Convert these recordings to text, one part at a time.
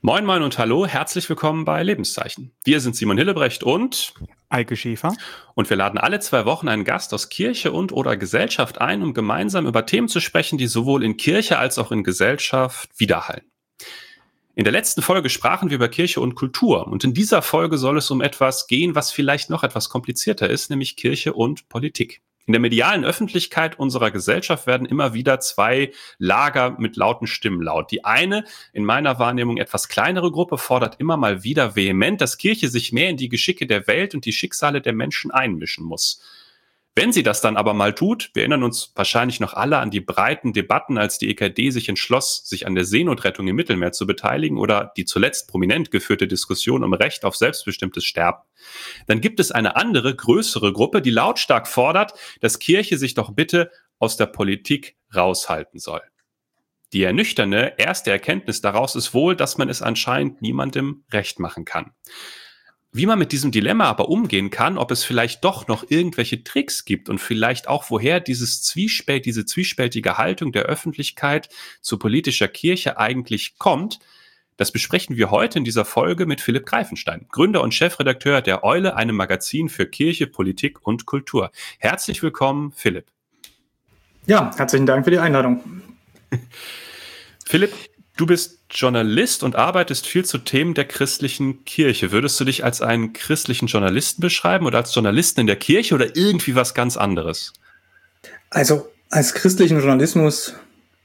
Moin Moin und hallo, herzlich willkommen bei Lebenszeichen. Wir sind Simon Hillebrecht und Eike Schäfer. Und wir laden alle 2 Wochen einen Gast aus Kirche und/oder Gesellschaft ein, um gemeinsam über Themen zu sprechen, die sowohl in Kirche als auch in Gesellschaft widerhallen. In der letzten Folge sprachen wir über Kirche und Kultur und in dieser Folge soll es um etwas gehen, was vielleicht noch etwas komplizierter ist, nämlich Kirche und Politik. In der medialen Öffentlichkeit unserer Gesellschaft werden immer wieder 2 Lager mit lauten Stimmen laut. Die eine, in meiner Wahrnehmung etwas kleinere Gruppe, fordert immer mal wieder vehement, dass Kirche sich mehr in die Geschicke der Welt und die Schicksale der Menschen einmischen muss. Wenn sie das dann aber mal tut, wir erinnern uns wahrscheinlich noch alle an die breiten Debatten, als die EKD sich entschloss, sich an der Seenotrettung im Mittelmeer zu beteiligen oder die zuletzt prominent geführte Diskussion um Recht auf selbstbestimmtes Sterben. Dann gibt es eine andere, größere Gruppe, die lautstark fordert, dass Kirche sich doch bitte aus der Politik raushalten soll. Die ernüchternde erste Erkenntnis daraus ist wohl, dass man es anscheinend niemandem recht machen kann. Wie man mit diesem Dilemma aber umgehen kann, ob es vielleicht doch noch irgendwelche Tricks gibt und vielleicht auch, woher diese zwiespältige Haltung der Öffentlichkeit zu politischer Kirche eigentlich kommt, das besprechen wir heute in dieser Folge mit Philipp Greifenstein, Gründer und Chefredakteur der Eule, einem Magazin für Kirche, Politik und Kultur. Herzlich willkommen, Philipp. Ja, herzlichen Dank für die Einladung. Philipp, du bist Journalist und arbeitest viel zu Themen der christlichen Kirche. Würdest du dich als einen christlichen Journalisten beschreiben oder als Journalisten in der Kirche oder irgendwie was ganz anderes? Also als christlichen Journalismus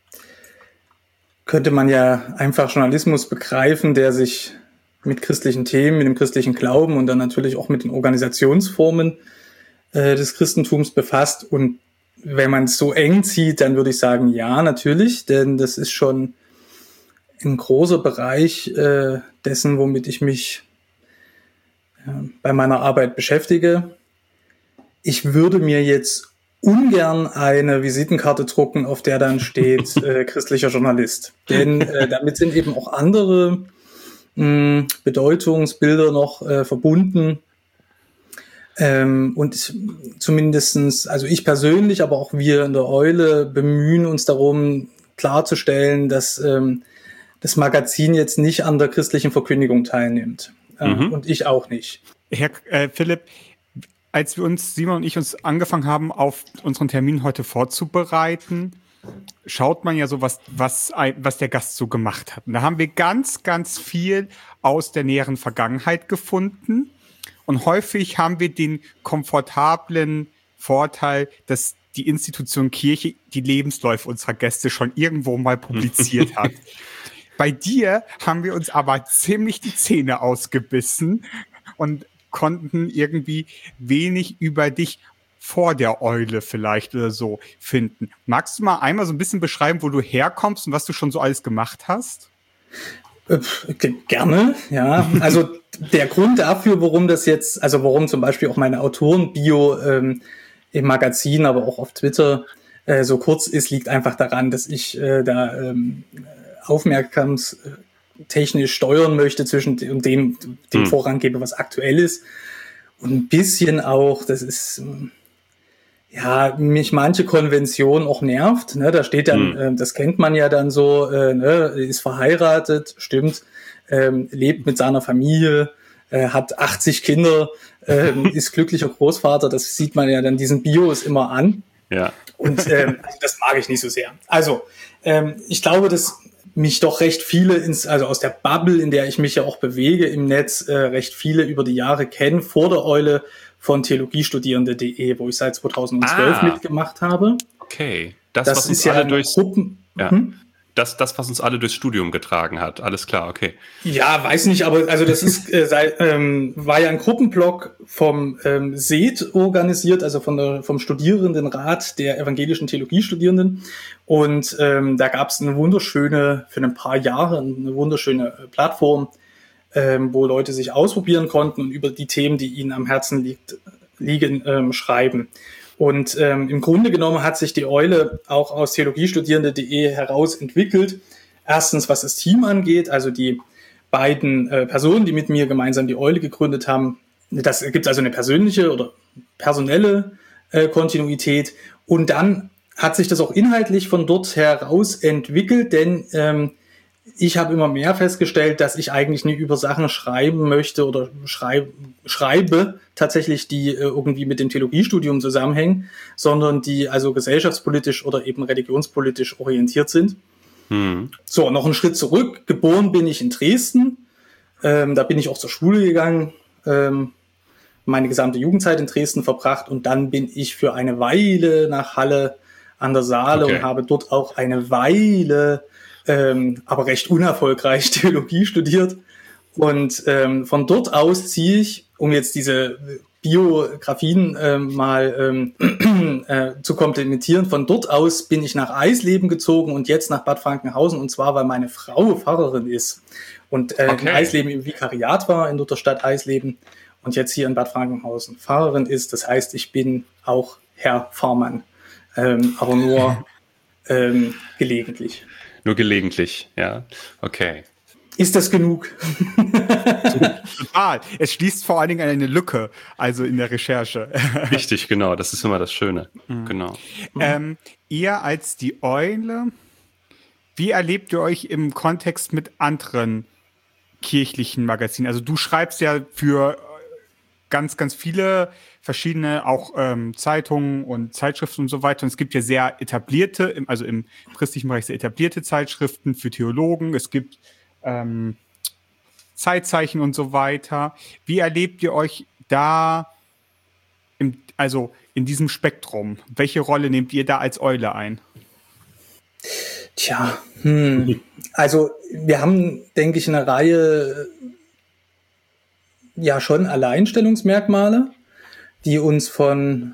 könnte man ja einfach Journalismus begreifen, der sich mit christlichen Themen, mit dem christlichen Glauben und dann natürlich auch mit den Organisationsformen des Christentums befasst. Und wenn man es so eng zieht, dann würde ich sagen, ja, natürlich, denn das ist schon ein großer Bereich dessen, womit ich mich bei meiner Arbeit beschäftige. Ich würde mir jetzt ungern eine Visitenkarte drucken, auf der dann steht christlicher Journalist. Denn damit sind eben auch andere Bedeutungsbilder noch verbunden. Und zumindestens, also ich persönlich, aber auch wir in der Eule bemühen uns darum, klarzustellen, dass das Magazin jetzt nicht an der christlichen Verkündigung teilnimmt. Und ich auch nicht. Herr Philipp, als Simon und ich uns angefangen haben, auf unseren Termin heute vorzubereiten, schaut man ja so, was der Gast so gemacht hat. Und da haben wir ganz, ganz viel aus der näheren Vergangenheit gefunden. Und häufig haben wir den komfortablen Vorteil, dass die Institution Kirche die Lebensläufe unserer Gäste schon irgendwo mal publiziert hat. Bei dir haben wir uns aber ziemlich die Zähne ausgebissen und konnten irgendwie wenig über dich vor der Eule vielleicht oder so finden. Magst du mal einmal so ein bisschen beschreiben, wo du herkommst und was du schon so alles gemacht hast? Gerne, ja. Also der Grund dafür, warum zum Beispiel auch meine Autorenbio im Magazin, aber auch auf Twitter so kurz ist, liegt einfach daran, dass ich aufmerksamstechnisch steuern möchte zwischen dem Vorrang gebe, was aktuell ist. Und ein bisschen auch, das ist, mich manche Konvention auch nervt. Ne? Da steht dann, das kennt man ja dann so, ist verheiratet, stimmt, lebt mit seiner Familie, hat 80 Kinder, ist glücklicher Großvater. Das sieht man ja dann diesen Bios immer an. Ja. Und das mag ich nicht so sehr. Also, ich glaube, dass mich doch recht viele, also aus der Bubble, in der ich mich ja auch bewege im Netz, recht viele über die Jahre kennen, vor der Eule von theologiestudierende.de, wo ich seit 2012 mitgemacht habe. Okay. Das ist ja Gruppen. Das, was uns alle durchs Studium getragen hat. Alles klar, okay. Ja, weiß nicht, aber also das ist war ja ein Gruppenblog vom SED organisiert, also vom Studierendenrat der evangelischen Theologiestudierenden. Und da gab es für ein paar Jahre eine wunderschöne Plattform, wo Leute sich ausprobieren konnten und über die Themen, die ihnen am Herzen liegen, schreiben. Und im Grunde genommen hat sich die Eule auch aus theologiestudierende.de heraus entwickelt. Erstens, was das Team angeht, also die beiden Personen, die mit mir gemeinsam die Eule gegründet haben. Das gibt also eine persönliche oder personelle Kontinuität. Und dann hat sich das auch inhaltlich von dort heraus entwickelt, denn ich habe immer mehr festgestellt, dass ich eigentlich nie über Sachen schreiben möchte oder schreibe tatsächlich, die irgendwie mit dem Theologiestudium zusammenhängen, sondern die also gesellschaftspolitisch oder eben religionspolitisch orientiert sind. So, noch einen Schritt zurück. Geboren bin ich in Dresden. Da bin ich auch zur Schule gegangen. Meine gesamte Jugendzeit in Dresden verbracht und dann bin ich für eine Weile nach Halle an der Saale und habe dort auch eine Weile, aber recht unerfolgreich Theologie studiert. Und von dort aus ziehe ich, um jetzt diese Biografien zu komplementieren, von dort aus bin ich nach Eisleben gezogen und jetzt nach Bad Frankenhausen, und zwar, weil meine Frau Pfarrerin ist und in Eisleben im Vikariat war, in der Stadt Eisleben, und jetzt hier in Bad Frankenhausen Pfarrerin ist. Das heißt, ich bin auch Herr Pfarrmann, aber nur gelegentlich. Nur gelegentlich, ja. Okay. Ist das genug? Total. Es schließt vor allen Dingen eine Lücke, also in der Recherche. Richtig, genau. Das ist immer das Schöne. Genau. Ihr als die Eule, wie erlebt ihr euch im Kontext mit anderen kirchlichen Magazinen? Also du schreibst ja für ganz, ganz viele verschiedene auch Zeitungen und Zeitschriften und so weiter. Und es gibt ja sehr etablierte, also im christlichen Bereich sehr etablierte Zeitschriften für Theologen. Es gibt Zeitzeichen und so weiter. Wie erlebt ihr euch da also in diesem Spektrum? Welche Rolle nehmt ihr da als Eule ein? Tja, also wir haben, denke ich, eine Reihe ja schon Alleinstellungsmerkmale, die uns von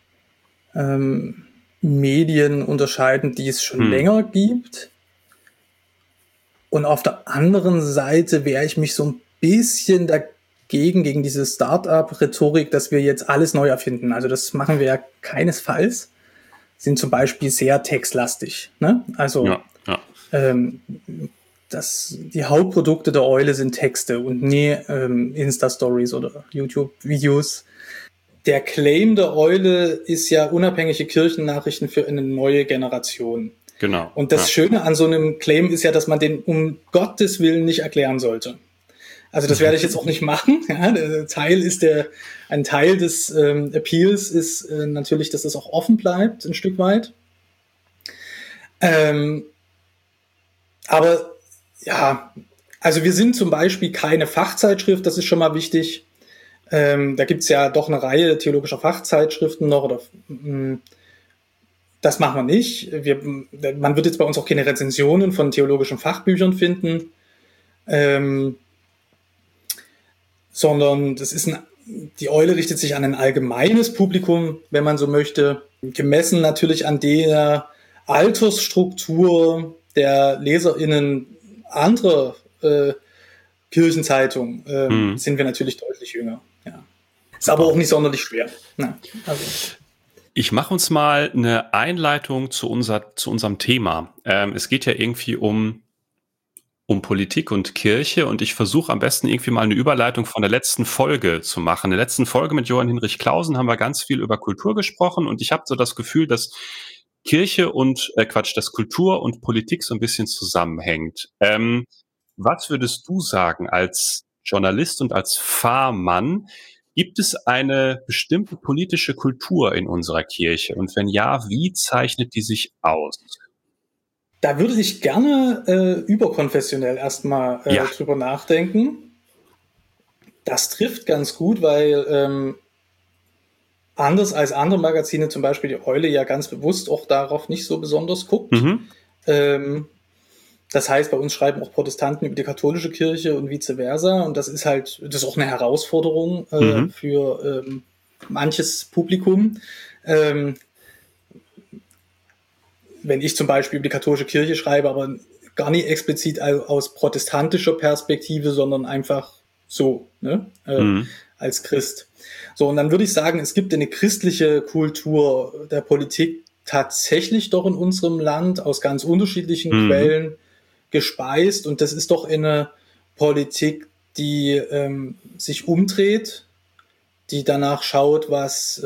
Medien unterscheiden, die es schon länger gibt. Und auf der anderen Seite wehre ich mich so ein bisschen gegen diese Start-up-Rhetorik, dass wir jetzt alles neu erfinden. Also das machen wir ja keinesfalls. Sind zum Beispiel sehr textlastig. Ne? Also die Hauptprodukte der Eule sind Texte und nie Insta-Stories oder YouTube-Videos. Der Claim der Eule ist ja unabhängige Kirchennachrichten für eine neue Generation. Genau. Und das Schöne an so einem Claim ist ja, dass man den um Gottes Willen nicht erklären sollte. Also das werde ich jetzt auch nicht machen. Ja, ein Teil des Appeals ist natürlich, dass es auch offen bleibt, ein Stück weit. Aber ja, also wir sind zum Beispiel keine Fachzeitschrift, das ist schon mal wichtig. Da gibt's ja doch eine Reihe theologischer Fachzeitschriften noch, oder das machen wir nicht. Man wird jetzt bei uns auch keine Rezensionen von theologischen Fachbüchern finden, sondern die Eule richtet sich an ein allgemeines Publikum, wenn man so möchte, gemessen natürlich an der Altersstruktur der LeserInnen anderer Kirchenzeitungen sind wir natürlich deutlich jünger. Ja. Ist aber auch nicht sonderlich schwer. Ja, also. Ich mache uns mal eine Einleitung zu unserem Thema. Es geht ja irgendwie um Politik und Kirche und ich versuche am besten irgendwie mal eine Überleitung von der letzten Folge zu machen. In der letzten Folge mit Johann Hinrich Clausen haben wir ganz viel über Kultur gesprochen und ich habe so das Gefühl, dass dass Kultur und Politik so ein bisschen zusammenhängt. Was würdest du sagen als Journalist und als Pfarrmann? Gibt es eine bestimmte politische Kultur in unserer Kirche? Und wenn ja, wie zeichnet die sich aus? Da würde ich gerne überkonfessionell erstmal drüber nachdenken. Das trifft ganz gut, weil anders als andere Magazine, zum Beispiel die Eule, ja ganz bewusst auch darauf nicht so besonders guckt. Das heißt, bei uns schreiben auch Protestanten über die katholische Kirche und vice versa. Und das ist auch eine Herausforderung für manches Publikum. Wenn ich zum Beispiel über die katholische Kirche schreibe, aber gar nicht explizit aus protestantischer Perspektive, sondern einfach so, ne? Als Christ. So, und dann würde ich sagen, es gibt eine christliche Kultur der Politik tatsächlich doch in unserem Land aus ganz unterschiedlichen Quellen gespeist. Und das ist doch eine Politik, die sich umdreht, die danach schaut, was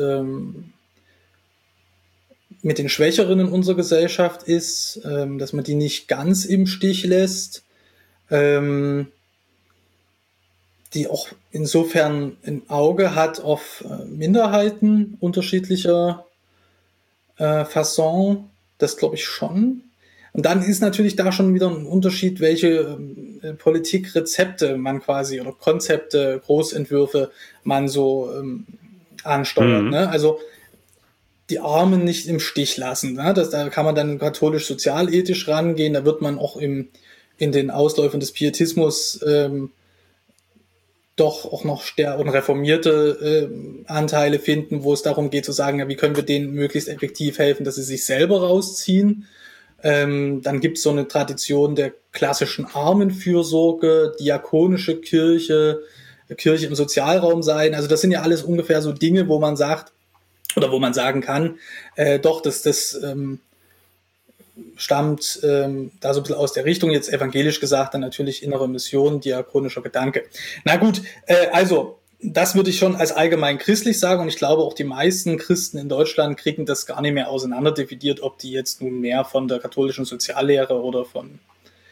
mit den Schwächeren in unserer Gesellschaft ist, dass man die nicht ganz im Stich lässt, die auch insofern ein Auge hat auf Minderheiten unterschiedlicher Fasson, das glaube ich schon. Und dann ist natürlich da schon wieder ein Unterschied, welche Politikrezepte man quasi oder Konzepte, Großentwürfe man so ansteuert. Mhm. Ne? Also die Armen nicht im Stich lassen. Ne? Da kann man dann katholisch-sozialethisch rangehen, da wird man auch in den Ausläufern des Pietismus doch auch noch und reformierte Anteile finden, wo es darum geht zu sagen, ja, wie können wir denen möglichst effektiv helfen, dass sie sich selber rausziehen. Dann gibt es so eine Tradition der klassischen Armenfürsorge, diakonische Kirche im Sozialraum sein. Also das sind ja alles ungefähr so Dinge, wo man sagt, oder wo man sagen kann, doch, das stammt da so ein bisschen aus der Richtung, jetzt evangelisch gesagt, dann natürlich innere Mission, diakonischer Gedanke. Na gut, also das würde ich schon als allgemein christlich sagen und ich glaube auch die meisten Christen in Deutschland kriegen das gar nicht mehr auseinander dividiert, ob die jetzt nun mehr von der katholischen Soziallehre oder von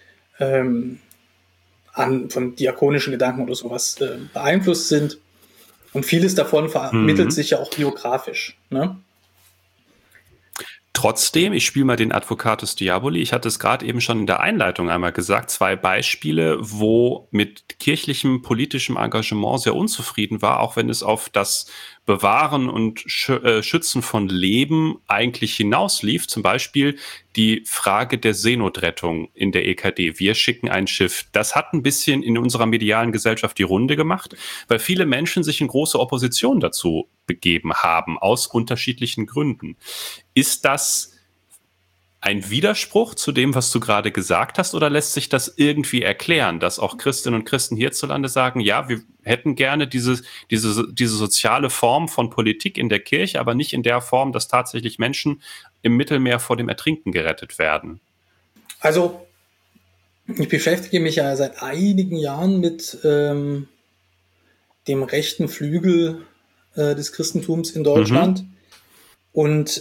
diakonischen Gedanken oder sowas beeinflusst sind. Und vieles davon vermittelt sich ja auch biografisch, ne? Trotzdem, ich spiele mal den Advocatus Diaboli. Ich hatte es gerade eben schon in der Einleitung einmal gesagt, 2 Beispiele, wo mit kirchlichem, politischem Engagement sehr unzufrieden war, auch wenn es auf das Bewahren und Schützen von Leben eigentlich hinauslief. Zum Beispiel die Frage der Seenotrettung in der EKD. Wir schicken ein Schiff. Das hat ein bisschen in unserer medialen Gesellschaft die Runde gemacht, weil viele Menschen sich in große Opposition dazu begeben haben, aus unterschiedlichen Gründen. Ist das ein Widerspruch zu dem, was du gerade gesagt hast, oder lässt sich das irgendwie erklären, dass auch Christinnen und Christen hierzulande sagen, ja, wir hätten gerne diese soziale Form von Politik in der Kirche, aber nicht in der Form, dass tatsächlich Menschen im Mittelmeer vor dem Ertrinken gerettet werden? Also, ich beschäftige mich ja seit einigen Jahren mit dem rechten Flügel des Christentums in Deutschland. Und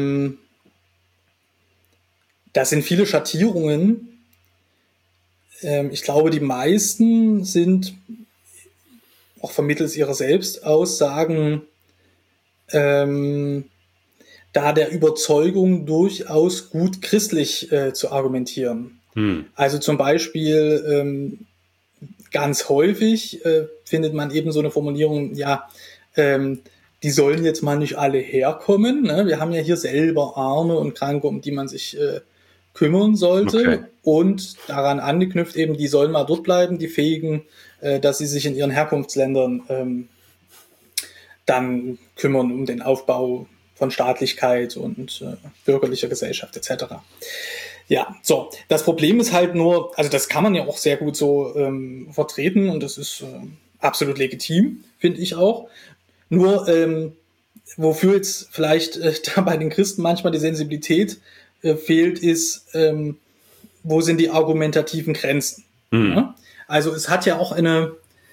das sind viele Schattierungen. Ich glaube, die meisten sind auch vermittels ihrer Selbstaussagen da der Überzeugung durchaus gut christlich zu argumentieren. Also zum Beispiel ganz häufig findet man eben so eine Formulierung, ja, die sollen jetzt mal nicht alle herkommen. Ne? Wir haben ja hier selber Arme und Kranke, um die man sich kümmern sollte. Okay. Und daran angeknüpft eben, die sollen mal dort bleiben, die Fähigen, dass sie sich in ihren Herkunftsländern dann kümmern um den Aufbau von Staatlichkeit und bürgerlicher Gesellschaft etc. Ja, so. Das Problem ist halt nur, also das kann man ja auch sehr gut so vertreten und das ist absolut legitim, finde ich auch. Nur, wofür jetzt vielleicht da bei den Christen manchmal die Sensibilität fehlt, ist, wo sind die argumentativen Grenzen? Ja? Also es hat ja auch eine,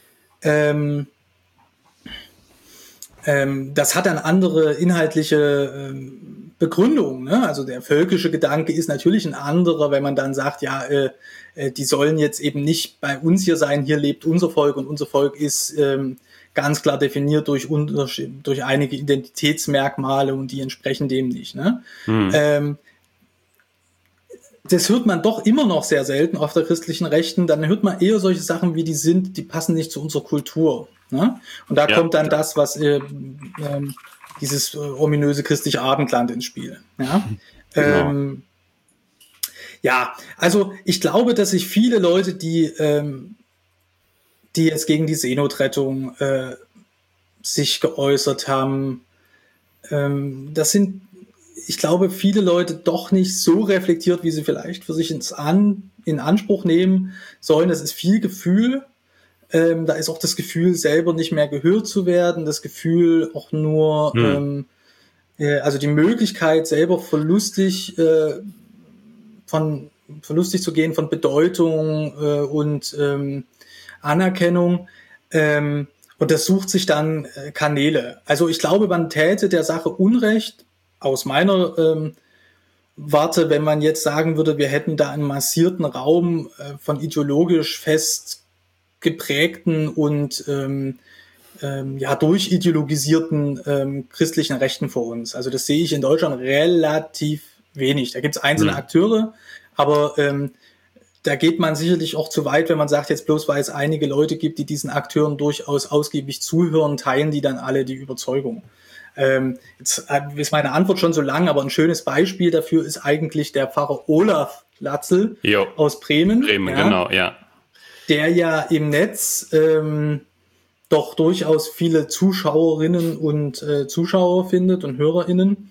das hat eine andere inhaltliche Begründung. Ne? Also der völkische Gedanke ist natürlich ein anderer, wenn man dann sagt, ja, die sollen jetzt eben nicht bei uns hier sein, hier lebt unser Volk und unser Volk ist ganz klar definiert durch einige Identitätsmerkmale und die entsprechen dem nicht. Ne? Das hört man doch immer noch sehr selten auf der christlichen Rechten. Dann hört man eher solche Sachen wie die passen nicht zu unserer Kultur. Ne? Und da kommt dann das, was dieses ominöse christliche Abendland ins Spiel. Ja? Genau. Ja, also ich glaube, dass sich viele Leute, die jetzt gegen die Seenotrettung sich geäußert haben, das sind, ich glaube, viele Leute doch nicht so reflektiert, wie sie vielleicht für sich in Anspruch nehmen sollen. Das ist viel Gefühl. Da ist auch das Gefühl, selber nicht mehr gehört zu werden. Das Gefühl auch nur, also die Möglichkeit, selber verlustig zu gehen von Bedeutung und Anerkennung. Und das sucht sich dann Kanäle. Also ich glaube, man täte der Sache Unrecht, aus meiner warte, wenn man jetzt sagen würde, wir hätten da einen massierten Raum von ideologisch fest geprägten und durchideologisierten christlichen Rechten vor uns. Also das sehe ich in Deutschland relativ wenig. Da gibt es einzelne Akteure, aber da geht man sicherlich auch zu weit, wenn man sagt, jetzt bloß weil es einige Leute gibt, die diesen Akteuren durchaus ausgiebig zuhören, teilen die dann alle die Überzeugung. Jetzt ist meine Antwort schon so lang, aber ein schönes Beispiel dafür ist eigentlich der Pfarrer Olaf Latzel aus Bremen. Genau, ja. Der ja im Netz doch durchaus viele Zuschauerinnen und Zuschauer findet und HörerInnen.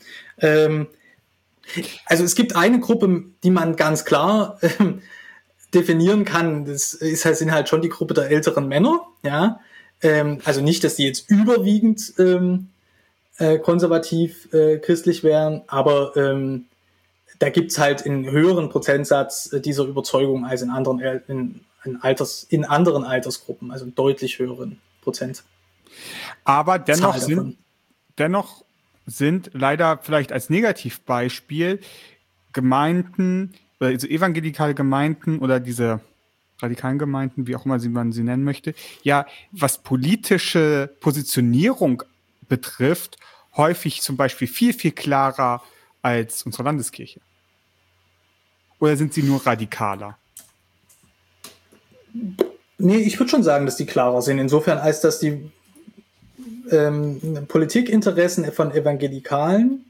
Also es gibt eine Gruppe, die man ganz klar definieren kann. Das sind halt schon die Gruppe der älteren Männer. Ja, also nicht, dass die jetzt überwiegend konservativ christlich wären, aber da gibt's halt einen höheren Prozentsatz dieser Überzeugung als in anderen Altersgruppen, also einen deutlich höheren Prozent. Aber dennoch sind leider vielleicht als Negativbeispiel Gemeinden, also evangelikale Gemeinden oder diese radikalen Gemeinden, wie auch immer man sie nennen möchte, ja, was politische Positionierung betrifft, häufig zum Beispiel viel, viel klarer als unsere Landeskirche. Oder sind sie nur radikaler? Nee, ich würde schon sagen, dass die klarer sind. Insofern, als dass die Politikinteressen von Evangelikalen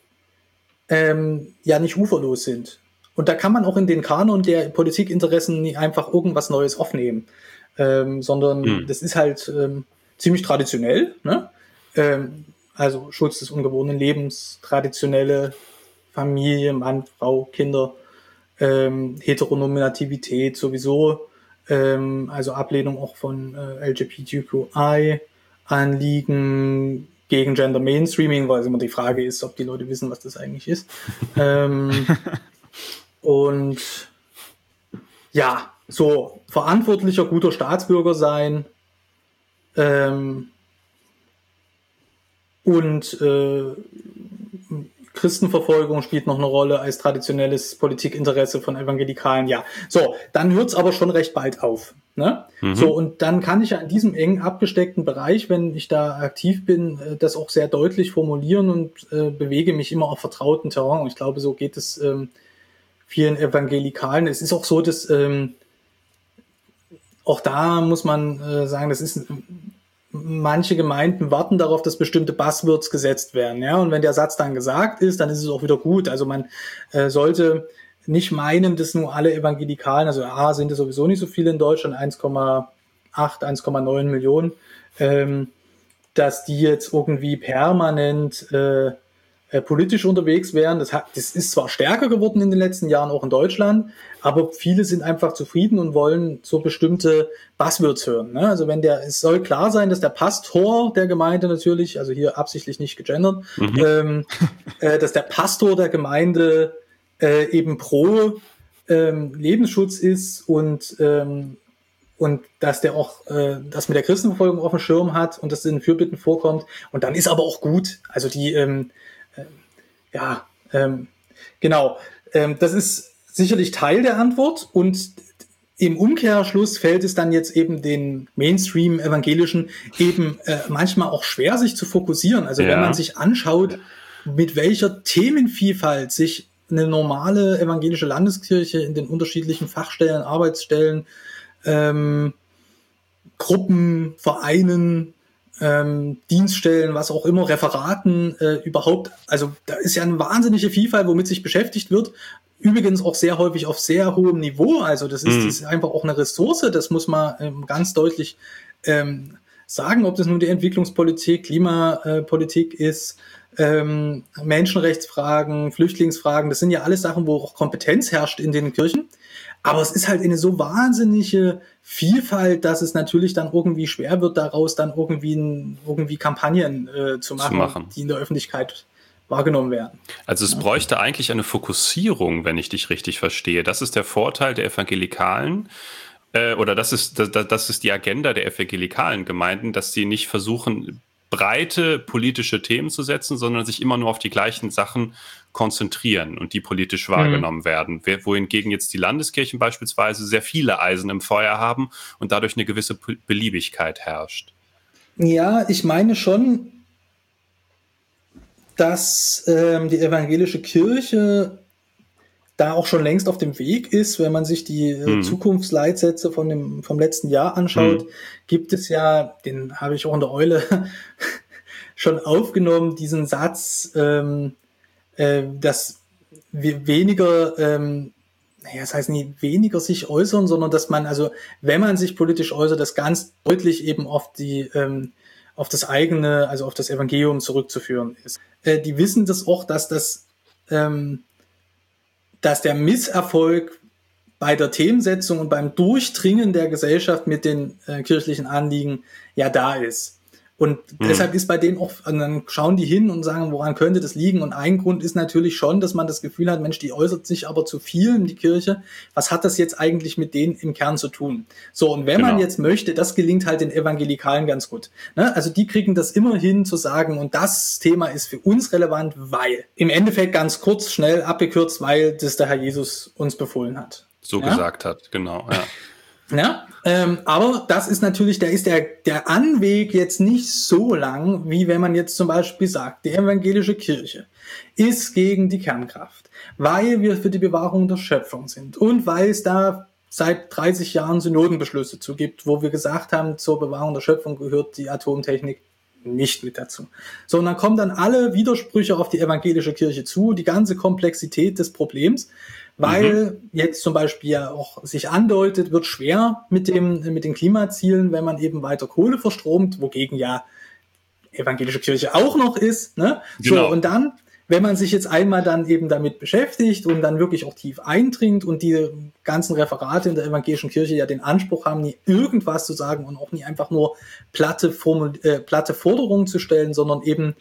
ja nicht uferlos sind. Und da kann man auch in den Kanon der Politikinteressen nie einfach irgendwas Neues aufnehmen, sondern das ist halt ziemlich traditionell, ne? Also Schutz des ungeborenen Lebens, traditionelle Familie, Mann, Frau, Kinder, Heteronormativität sowieso, also Ablehnung auch von LGBTQI-Anliegen gegen Gender Mainstreaming, weil es immer die Frage ist, ob die Leute wissen, was das eigentlich ist. Und ja, so verantwortlicher, guter Staatsbürger sein und Christenverfolgung spielt noch eine Rolle als traditionelles Politikinteresse von Evangelikalen. Ja, so, dann hört's aber schon recht bald auf. Ne? So, und dann kann ich ja in diesem eng abgesteckten Bereich, wenn ich da aktiv bin, das auch sehr deutlich formulieren und bewege mich immer auf vertrauten Terrain. Und ich glaube, so geht es vielen Evangelikalen. Es ist auch so, dass auch da muss man sagen, das ist manche Gemeinden warten darauf, dass bestimmte Buzzwords gesetzt werden, ja. Und wenn der Satz dann gesagt ist, dann ist es auch wieder gut. Also man sollte nicht meinen, dass nur alle Evangelikalen, also sind es sowieso nicht so viele in Deutschland, 1,8, 1,9 Millionen, dass die jetzt irgendwie permanent politisch unterwegs wären. Das ist zwar stärker geworden in den letzten Jahren, auch in Deutschland, aber viele sind einfach zufrieden und wollen so bestimmte Buzzwords hören. Ne? Also es soll klar sein, dass der Pastor der Gemeinde natürlich, also hier absichtlich nicht gegendert, dass der Pastor der Gemeinde eben pro Lebensschutz ist und dass der auch das mit der Christenverfolgung auf dem Schirm hat und das in Fürbitten vorkommt. Und dann ist aber auch gut. Also genau. Das ist sicherlich Teil der Antwort und im Umkehrschluss fällt es dann jetzt eben den Mainstream-Evangelischen eben manchmal auch schwer, sich zu fokussieren. Also wenn man sich anschaut, mit welcher Themenvielfalt sich eine normale evangelische Landeskirche in den unterschiedlichen Fachstellen, Arbeitsstellen, Gruppen, Vereinen, Dienststellen, was auch immer, Referaten überhaupt, also da ist ja eine wahnsinnige Vielfalt, womit sich beschäftigt wird. Übrigens auch sehr häufig auf sehr hohem Niveau, also das ist einfach auch eine Ressource, das muss man ganz deutlich sagen, ob das nun die Entwicklungspolitik, Klimapolitik ist, Menschenrechtsfragen, Flüchtlingsfragen, das sind ja alles Sachen, wo auch Kompetenz herrscht in den Kirchen. Aber es ist halt eine so wahnsinnige Vielfalt, dass es natürlich dann irgendwie schwer wird, daraus dann irgendwie Kampagnen zu machen, die in der Öffentlichkeit wahrgenommen werden. Also es bräuchte eigentlich eine Fokussierung, wenn ich dich richtig verstehe. Das ist der Vorteil der Evangelikalen, oder das ist die Agenda der evangelikalen Gemeinden, dass sie nicht versuchen, breite politische Themen zu setzen, sondern sich immer nur auf die gleichen Sachen konzentrieren und die politisch wahrgenommen werden. Wohingegen jetzt die Landeskirchen beispielsweise sehr viele Eisen im Feuer haben und dadurch eine gewisse Beliebigkeit herrscht. Ja, ich meine schon, dass die evangelische Kirche da auch schon längst auf dem Weg ist. Wenn man sich die Zukunftsleitsätze vom letzten Jahr anschaut, gibt es ja, den habe ich auch in der Eule schon aufgenommen, diesen Satz, dass wir weniger, das heißt nicht weniger sich äußern, sondern dass man, also wenn man sich politisch äußert, das ganz deutlich eben auf das eigene, also auf das Evangelium zurückzuführen ist. Die wissen das auch, dass der Misserfolg bei der Themensetzung und beim Durchdringen der Gesellschaft mit den kirchlichen Anliegen ja da ist. Und deshalb ist bei denen auch, und dann schauen die hin und sagen, woran könnte das liegen? Und ein Grund ist natürlich schon, dass man das Gefühl hat, Mensch, die äußert sich aber zu viel in die Kirche. Was hat das jetzt eigentlich mit denen im Kern zu tun? So, und wenn man jetzt möchte, das gelingt halt den Evangelikalen ganz gut. Ne? Also die kriegen das immer hin zu sagen, und das Thema ist für uns relevant, weil, im Endeffekt ganz kurz, schnell abgekürzt, weil das der Herr Jesus uns befohlen hat. So gesagt hat, genau, ja. Ja, aber das ist natürlich, da ist der Anweg jetzt nicht so lang, wie wenn man jetzt zum Beispiel sagt, die evangelische Kirche ist gegen die Kernkraft, weil wir für die Bewahrung der Schöpfung sind und weil es da seit 30 Jahren Synodenbeschlüsse zu gibt, wo wir gesagt haben, zur Bewahrung der Schöpfung gehört die Atomtechnik nicht mit dazu. So, und dann kommen dann alle Widersprüche auf die evangelische Kirche zu, die ganze Komplexität des Problems, weil jetzt zum Beispiel ja auch sich andeutet, wird schwer mit den Klimazielen, wenn man eben weiter Kohle verstromt, wogegen ja evangelische Kirche auch noch ist, ne? Genau. So, und dann, wenn man sich jetzt einmal dann eben damit beschäftigt und dann wirklich auch tief eindringt und die ganzen Referate in der evangelischen Kirche ja den Anspruch haben, nie irgendwas zu sagen und auch nie einfach nur platte Forderungen zu stellen, sondern eben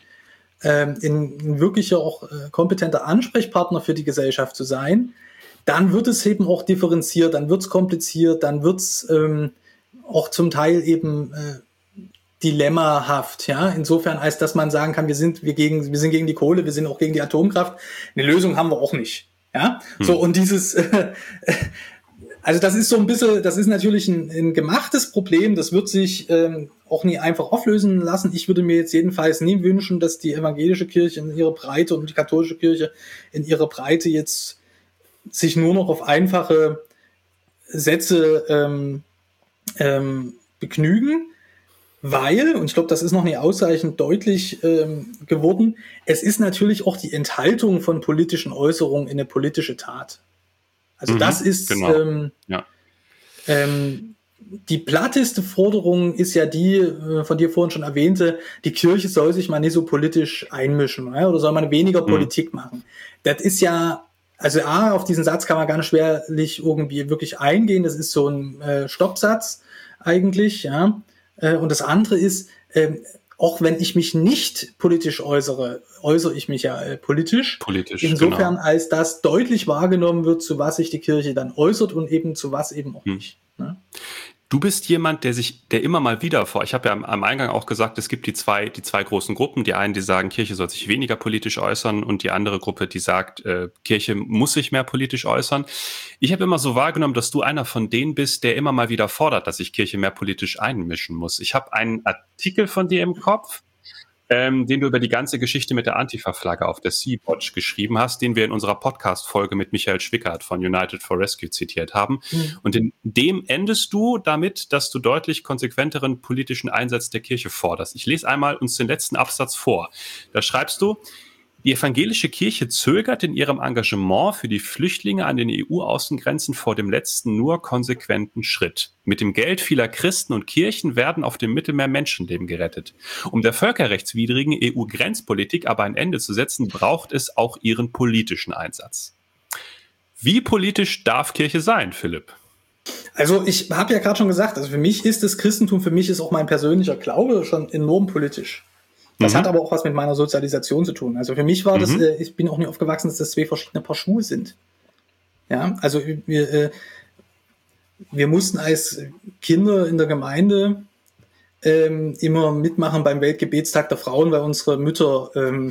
ein wirklicher auch kompetenter Ansprechpartner für die Gesellschaft zu sein, dann wird es eben auch differenziert, dann wird es kompliziert, dann wird es auch zum Teil eben dilemmahaft, ja, insofern, als dass man sagen kann, wir sind gegen die Kohle, wir sind auch gegen die Atomkraft. Eine Lösung haben wir auch nicht, ja. So, und dieses also das ist so ein bisschen, das ist natürlich ein gemachtes Problem, das wird sich auch nie einfach auflösen lassen. Ich würde mir jetzt jedenfalls nie wünschen, dass die evangelische Kirche in ihrer Breite und die katholische Kirche in ihrer Breite jetzt sich nur noch auf einfache Sätze begnügen, weil, und ich glaube, das ist noch nicht ausreichend deutlich geworden, es ist natürlich auch die Enthaltung von politischen Äußerungen in eine politische Tat. Also das ist die platteste Forderung ist ja die von dir vorhin schon erwähnte, die Kirche soll sich mal nicht so politisch einmischen, oder soll man weniger Politik machen. Das ist ja, also auf diesen Satz kann man ganz schwerlich irgendwie wirklich eingehen. Das ist so ein Stoppsatz eigentlich, ja. Und das andere ist, auch wenn ich mich nicht politisch äußere ich mich ja politisch. Insofern, als das deutlich wahrgenommen wird, zu was sich die Kirche dann äußert und eben zu was eben auch nicht. Ne? Du bist jemand, der immer mal wieder ich habe ja am Eingang auch gesagt, es gibt die zwei großen Gruppen. Die einen, die sagen, Kirche soll sich weniger politisch äußern, und die andere Gruppe, die sagt, Kirche muss sich mehr politisch äußern. Ich habe immer so wahrgenommen, dass du einer von denen bist, der immer mal wieder fordert, dass sich Kirche mehr politisch einmischen muss. Ich habe einen Artikel von dir im Kopf, den du über die ganze Geschichte mit der Antifa-Flagge auf der Sea-Watch geschrieben hast, den wir in unserer Podcast-Folge mit Michael Schwickert von United for Rescue zitiert haben. Und in dem endest du damit, dass du deutlich konsequenteren politischen Einsatz der Kirche forderst. Ich lese einmal uns den letzten Absatz vor. Da schreibst du: Die evangelische Kirche zögert in ihrem Engagement für die Flüchtlinge an den EU-Außengrenzen vor dem letzten, nur konsequenten Schritt. Mit dem Geld vieler Christen und Kirchen werden auf dem Mittelmeer Menschenleben gerettet. Um der völkerrechtswidrigen EU-Grenzpolitik aber ein Ende zu setzen, braucht es auch ihren politischen Einsatz. Wie politisch darf Kirche sein, Philipp? Also ich habe ja gerade schon gesagt, also für mich ist das Christentum, für mich ist auch mein persönlicher Glaube schon enorm politisch. Das hat aber auch was mit meiner Sozialisation zu tun. Also für mich war das, ich bin auch nie aufgewachsen, dass das zwei verschiedene Paar Schuhe sind. Ja, also wir mussten als Kinder in der Gemeinde immer mitmachen beim Weltgebetstag der Frauen, weil unsere Mütter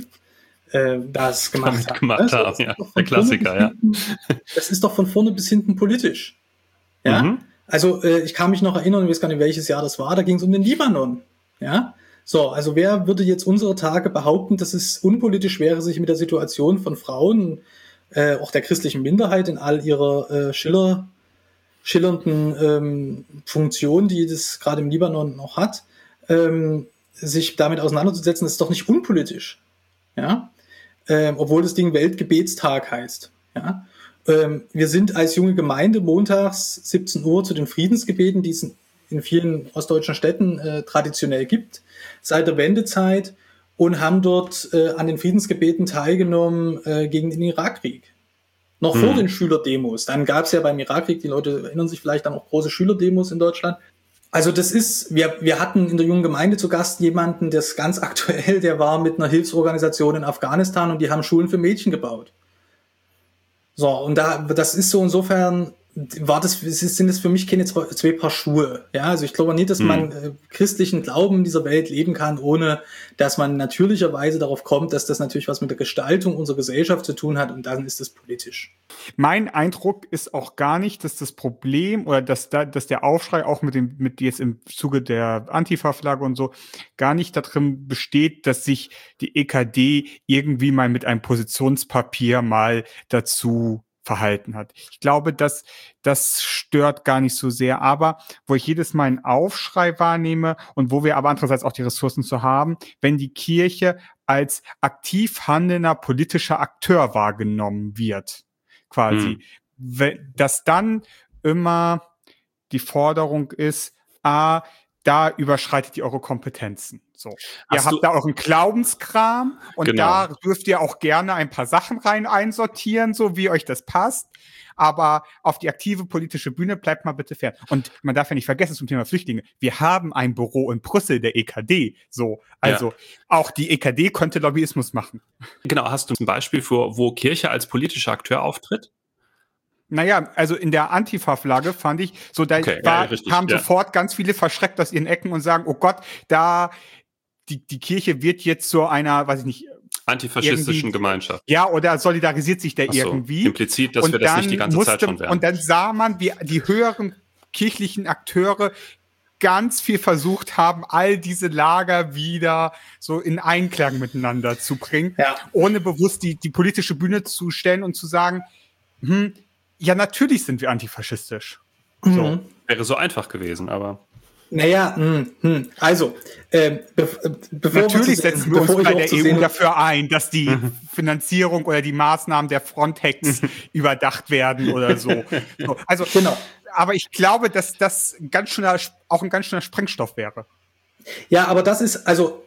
das gemacht haben. Also, ja, der Klassiker, ja. Das ist doch von vorne bis hinten politisch. Ja, also ich kann mich noch erinnern, ich weiß gar nicht, welches Jahr das war, da ging es um den Libanon. Ja, so, also wer würde jetzt unsere Tage behaupten, dass es unpolitisch wäre, sich mit der Situation von Frauen, auch der christlichen Minderheit in all ihrer schillernden Funktion, die das gerade im Libanon noch hat, sich damit auseinanderzusetzen, das ist doch nicht unpolitisch. Ja, obwohl das Ding Weltgebetstag heißt. Ja. Wir sind als junge Gemeinde montags 17 Uhr zu den Friedensgebeten, die es in vielen ostdeutschen Städten traditionell gibt, seit der Wendezeit, und haben dort an den Friedensgebeten teilgenommen gegen den Irakkrieg. Noch vor den Schülerdemos. Dann gab es ja beim Irakkrieg, die Leute erinnern sich vielleicht an auch große Schülerdemos in Deutschland. Also das ist, wir hatten in der jungen Gemeinde zu Gast jemanden, das ganz aktuell, der war mit einer Hilfsorganisation in Afghanistan und die haben Schulen für Mädchen gebaut. So, und das ist so, insofern sind es für mich keine zwei Paar Schuhe. Ja, also ich glaube nicht, dass man christlichen Glauben in dieser Welt leben kann, ohne dass man natürlicherweise darauf kommt, dass das natürlich was mit der Gestaltung unserer Gesellschaft zu tun hat, und dann ist es politisch. Mein Eindruck ist auch gar nicht, dass das Problem oder dass der Aufschrei auch mit jetzt im Zuge der Antifa-Flagge und so gar nicht darin besteht, dass sich die EKD irgendwie mal mit einem Positionspapier mal dazu verhalten hat. Ich glaube, das stört gar nicht so sehr, aber wo ich jedes Mal einen Aufschrei wahrnehme und wo wir aber andererseits auch die Ressourcen zu haben, wenn die Kirche als aktiv handelnder politischer Akteur wahrgenommen wird, quasi, dass dann immer die Forderung ist, da überschreitet ihr eure Kompetenzen. So. Ihr habt da euren Glaubenskram und da dürft ihr auch gerne ein paar Sachen rein einsortieren, so wie euch das passt. Aber auf die aktive politische Bühne bleibt mal bitte fern. Und man darf ja nicht vergessen zum Thema Flüchtlinge. Wir haben ein Büro in Brüssel, der EKD. So. Also auch die EKD könnte Lobbyismus machen. Genau. Hast du ein Beispiel für, wo Kirche als politischer Akteur auftritt? Naja, also in der Antifa-Flagge fand ich, so da haben sofort ganz viele verschreckt aus ihren Ecken und sagen, oh Gott, die Kirche wird jetzt zu einer, weiß ich nicht, antifaschistischen Gemeinschaft. Ja, oder solidarisiert sich da irgendwie. Implizit, dass wir das nicht die ganze Zeit schon werden. Und dann sah man, wie die höheren kirchlichen Akteure ganz viel versucht haben, all diese Lager wieder so in Einklang miteinander zu bringen, ohne bewusst die politische Bühne zu stellen und zu sagen, ja, natürlich sind wir antifaschistisch. So. Wäre so einfach gewesen, aber... Naja, also, natürlich setzen wir uns bei der EU dafür ein, dass die Finanzierung oder die Maßnahmen der Frontex überdacht werden oder so. Also, genau. Aber ich glaube, dass das auch ein ganz schöner Sprengstoff wäre. Ja, aber das ist, also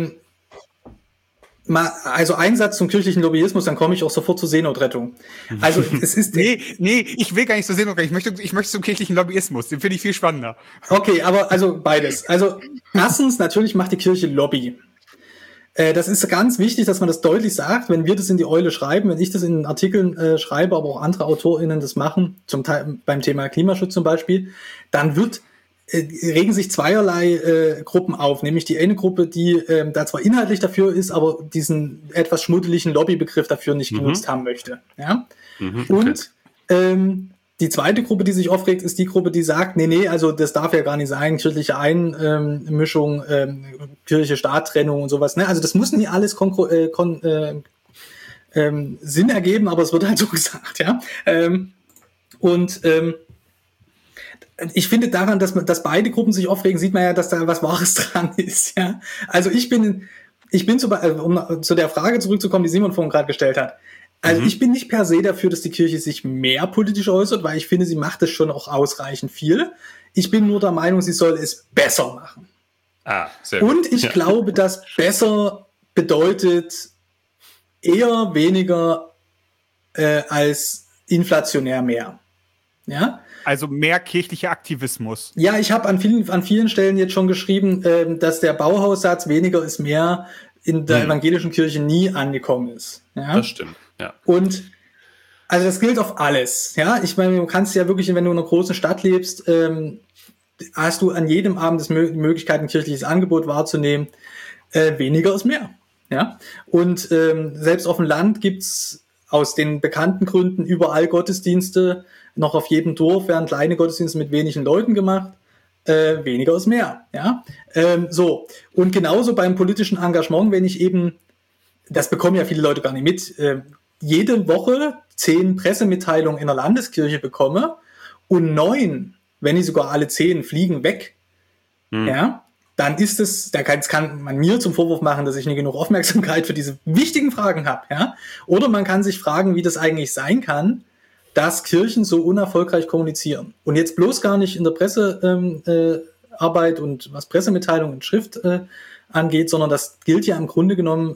ein Satz zum kirchlichen Lobbyismus, dann komme ich auch sofort zur Seenotrettung. Also es ist nee, ich will gar nicht zur Seenotrettung. Ich möchte zum kirchlichen Lobbyismus. Den finde ich viel spannender. Okay, aber also beides. Also erstens, natürlich macht die Kirche Lobby. Das ist ganz wichtig, dass man das deutlich sagt. Wenn wir das in die Eule schreiben, wenn ich das in Artikeln schreibe, aber auch andere AutorInnen das machen, zum Teil beim Thema Klimaschutz zum Beispiel, dann regen sich zweierlei Gruppen auf, nämlich die eine Gruppe, die da zwar inhaltlich dafür ist, aber diesen etwas schmuddeligen Lobbybegriff dafür nicht genutzt haben möchte. Ja? Und die zweite Gruppe, die sich aufregt, ist die Gruppe, die sagt, nee, also das darf ja gar nicht sein, kirchliche Einmischung, Kirche-Staat-Trennung und sowas. Ne? Also das muss nie alles Sinn ergeben, aber es wird halt so gesagt. Ja. Ich finde daran, dass beide Gruppen sich aufregen, sieht man ja, dass da was Wahres dran ist. Ja? Also ich bin um zu der Frage zurückzukommen, die Simon vorhin gerade gestellt hat. Also ich bin nicht per se dafür, dass die Kirche sich mehr politisch äußert, weil ich finde, sie macht es schon auch ausreichend viel. Ich bin nur der Meinung, sie soll es besser machen. Sehr gut. Und ich glaube, dass besser bedeutet eher weniger als inflationär mehr. Ja? Also mehr kirchlicher Aktivismus. Ja, ich habe an vielen Stellen jetzt schon geschrieben, dass der Bauhaussatz weniger ist mehr in der evangelischen Kirche nie angekommen ist. Ja? Das stimmt, ja. Und also das gilt auf alles. Ja, ich meine, du kannst ja wirklich, wenn du in einer großen Stadt lebst, hast du an jedem Abend die Möglichkeit, ein kirchliches Angebot wahrzunehmen. Weniger ist mehr. Ja? Und selbst auf dem Land gibt's aus den bekannten Gründen überall Gottesdienste. Noch auf jedem Dorf werden kleine Gottesdienste mit wenigen Leuten gemacht. Weniger ist mehr. Ja? So. Und genauso beim politischen Engagement, wenn ich eben, das bekommen ja viele Leute gar nicht mit, jede Woche 10 Pressemitteilungen in der Landeskirche bekomme und 9, wenn nicht sogar alle 10, fliegen weg, ja, dann ist es, kann man mir zum Vorwurf machen, dass ich nicht genug Aufmerksamkeit für diese wichtigen Fragen habe, ja. Oder man kann sich fragen, wie das eigentlich sein kann, dass Kirchen so unerfolgreich kommunizieren. Und jetzt bloß gar nicht in der Pressearbeit und was Pressemitteilungen in Schrift angeht, sondern das gilt ja im Grunde genommen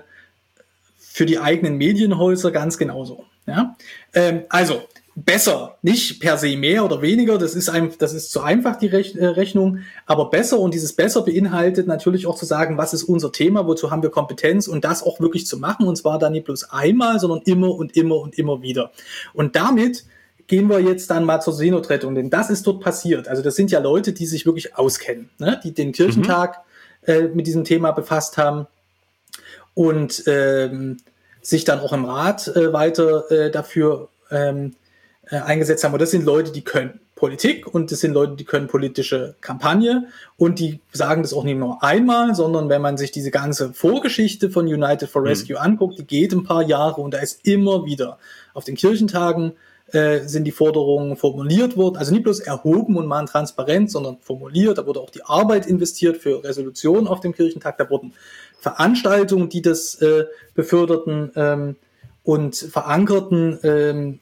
für die eigenen Medienhäuser ganz genauso. Ja? Also besser, nicht per se mehr oder weniger, das ist zu einfach die Rechnung, aber besser, und dieses besser beinhaltet natürlich auch zu sagen, was ist unser Thema, wozu haben wir Kompetenz, und das auch wirklich zu machen, und zwar dann nicht bloß einmal, sondern immer und immer und immer wieder. Und damit gehen wir jetzt dann mal zur Seenotrettung, denn das ist dort passiert. Also das sind ja Leute, die sich wirklich auskennen, ne? Die den Kirchentag mit diesem Thema befasst haben und sich dann auch im Rat weiter dafür eingesetzt haben. Und das sind Leute, die können Politik, und das sind Leute, die können politische Kampagne, und die sagen das auch nicht nur einmal, sondern wenn man sich diese ganze Vorgeschichte von United for Rescue anguckt, die geht ein paar Jahre, und da ist immer wieder auf den Kirchentagen sind die Forderungen formuliert worden, also nicht bloß erhoben und mal transparent, sondern formuliert. Da wurde auch die Arbeit investiert für Resolutionen auf dem Kirchentag, da wurden Veranstaltungen, die das beförderten und verankerten,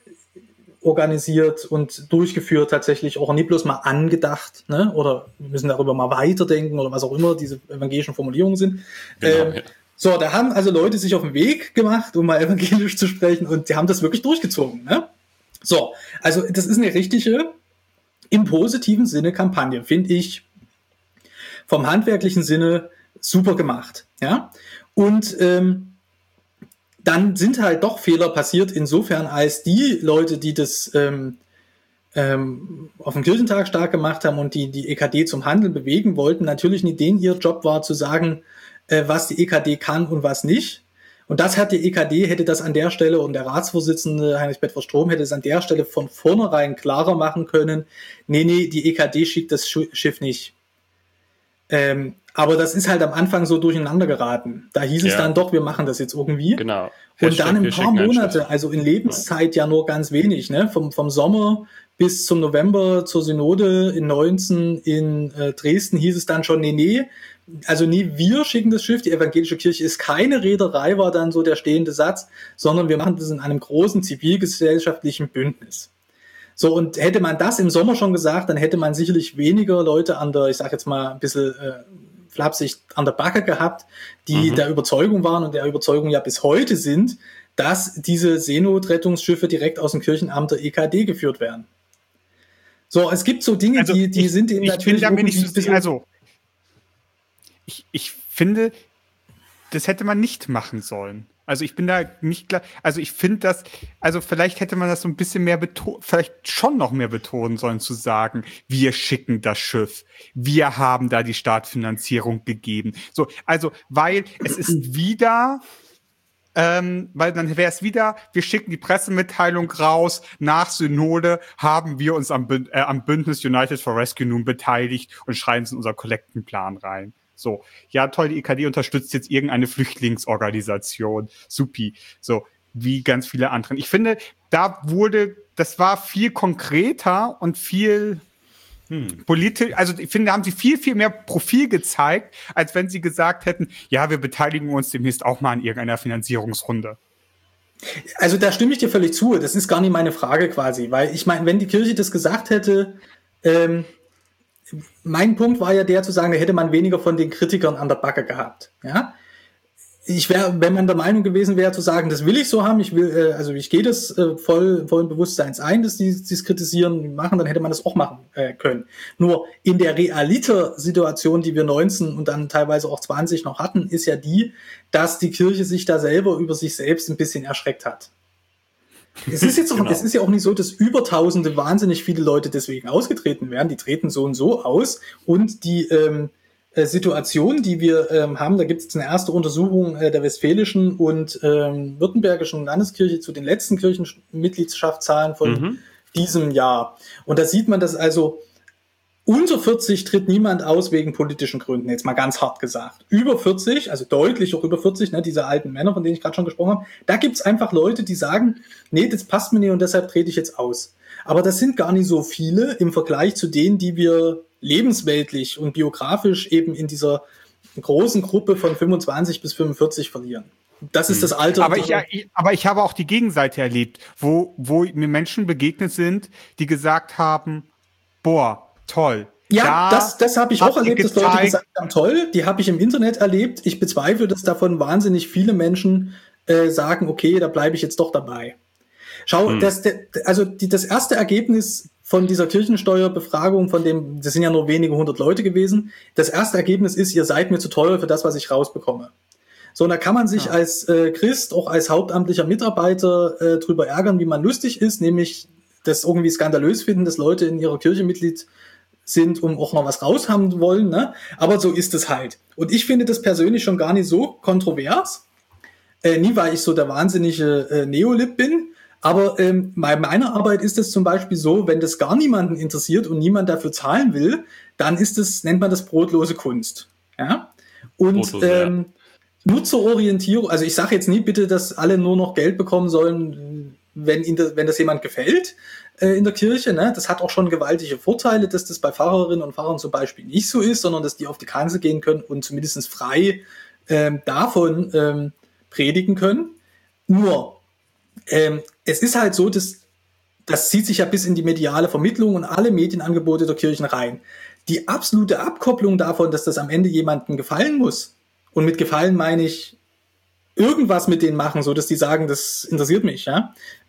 organisiert und durchgeführt, tatsächlich auch nicht bloß mal angedacht, ne? Oder wir müssen darüber mal weiterdenken oder was auch immer diese evangelischen Formulierungen sind. Genau, ja. So, da haben also Leute sich auf den Weg gemacht, um mal evangelisch zu sprechen, und die haben das wirklich durchgezogen. Ne? So, also das ist eine richtige, im positiven Sinne Kampagne, finde ich, vom handwerklichen Sinne super gemacht. Ja? Und dann sind halt doch Fehler passiert, insofern als die Leute, die das auf dem Kirchentag stark gemacht haben und die EKD zum Handeln bewegen wollten, natürlich nicht denen ihr Job war, zu sagen, was die EKD kann und was nicht. Und das hat die EKD, hätte das an der Stelle, und der Ratsvorsitzende Heinrich Bedford-Strom hätte es an der Stelle von vornherein klarer machen können, nee, die EKD schickt das Schiff nicht. Aber das ist halt am Anfang so durcheinander geraten. Da hieß es dann doch, wir machen das jetzt irgendwie. Genau. Und dann ein paar Monate, also in Lebenszeit ja nur ganz wenig, ne? Vom Sommer bis zum November zur Synode in 19 in Dresden hieß es dann schon, nee, also wir schicken das Schiff, die evangelische Kirche ist keine Reederei, war dann so der stehende Satz, sondern wir machen das in einem großen zivilgesellschaftlichen Bündnis. So, und hätte man das im Sommer schon gesagt, dann hätte man sicherlich weniger Leute an der, ich sag jetzt mal ein bisschen flapsig, an der Backe gehabt, die der Überzeugung waren und der Überzeugung ja bis heute sind, dass diese Seenotrettungsschiffe direkt aus dem Kirchenamt der EKD geführt werden. So, es gibt so Dinge, also die sind eben natürlich ich finde, das hätte man nicht machen sollen. Also ich bin da nicht klar, also ich finde das, also vielleicht hätte man das so ein bisschen mehr vielleicht schon noch mehr betonen sollen, zu sagen, wir schicken das Schiff, wir haben da die Startfinanzierung gegeben. So, also, weil es ist wieder, weil dann wäre es wieder, wir schicken die Pressemitteilung raus, nach Synode haben wir uns am Bündnis United for Rescue nun beteiligt und schreiben es in unser Kollektenplan rein. So, ja toll, die EKD unterstützt jetzt irgendeine Flüchtlingsorganisation, supi, so, wie ganz viele anderen. Ich finde, das war viel konkreter und viel politisch, also ich finde, da haben sie viel, viel mehr Profil gezeigt, als wenn sie gesagt hätten, ja, wir beteiligen uns demnächst auch mal an irgendeiner Finanzierungsrunde. Also da stimme ich dir völlig zu, das ist gar nicht meine Frage quasi, weil ich meine, wenn die Kirche das gesagt hätte, mein Punkt war ja der zu sagen, da hätte man weniger von den Kritikern an der Backe gehabt. Ja? Ich wäre, wenn man der Meinung gewesen wäre, zu sagen, das will ich so haben, ich gehe das vollen Bewusstseins ein, dass die es kritisieren machen, dann hätte man das auch machen können. Nur in der Realiter-Situation, die wir 19 und dann teilweise auch 20 noch hatten, ist ja die, dass die Kirche sich da selber über sich selbst ein bisschen erschreckt hat. Es ist jetzt auch, Genau. es ist ja auch nicht so, dass über Tausende wahnsinnig viele Leute deswegen ausgetreten werden. Die treten so und so aus. Und die Situation, die wir haben, da gibt es eine erste Untersuchung der westfälischen und württembergischen Landeskirche zu den letzten Kirchenmitgliedschaftszahlen von diesem Jahr. Und da sieht man, dass also unter 40 tritt niemand aus wegen politischen Gründen, jetzt mal ganz hart gesagt. Über 40, also deutlich auch über 40, ne, diese alten Männer, von denen ich gerade schon gesprochen habe, da gibt's einfach Leute, die sagen, nee, das passt mir nicht und deshalb trete ich jetzt aus. Aber das sind gar nicht so viele im Vergleich zu denen, die wir lebensweltlich und biografisch eben in dieser großen Gruppe von 25 bis 45 verlieren. Das ist das Alter. Aber ich habe auch die Gegenseite erlebt, wo mir Menschen begegnet sind, die gesagt haben, boah, toll. Ja, das habe ich auch erlebt, dass Leute gesagt haben, toll, die habe ich im Internet erlebt. Ich bezweifle, dass davon wahnsinnig viele Menschen sagen, okay, da bleibe ich jetzt doch dabei. Schau, das erste Ergebnis von dieser Kirchensteuerbefragung, das sind ja nur wenige 100 Leute gewesen, das erste Ergebnis ist, ihr seid mir zu teuer für das, was ich rausbekomme. So, und da kann man sich als Christ, auch als hauptamtlicher Mitarbeiter drüber ärgern, wie man lustig ist, nämlich das irgendwie skandalös finden, dass Leute in ihrer Kirche Mitglied sind, um auch noch was raushaben wollen, ne? Aber so ist es halt. Und ich finde das persönlich schon gar nicht so kontrovers. Nie, weil ich so der wahnsinnige Neolib bin. Aber bei meiner Arbeit ist es zum Beispiel so, wenn das gar niemanden interessiert und niemand dafür zahlen will, dann nennt man das brotlose Kunst. Ja? Und Nutzerorientierung, also ich sage jetzt nie bitte, dass alle nur noch Geld bekommen sollen, wenn das jemand gefällt in der Kirche, ne? Das hat auch schon gewaltige Vorteile, dass das bei Pfarrerinnen und Pfarrern zum Beispiel nicht so ist, sondern dass die auf die Kanzel gehen können und zumindest frei davon predigen können. Nur, es ist halt so, dass das zieht sich ja bis in die mediale Vermittlung und alle Medienangebote der Kirchen rein. Die absolute Abkopplung davon, dass das am Ende jemandem gefallen muss, und mit Gefallen meine ich irgendwas mit denen machen, so dass die sagen, das interessiert mich, ja.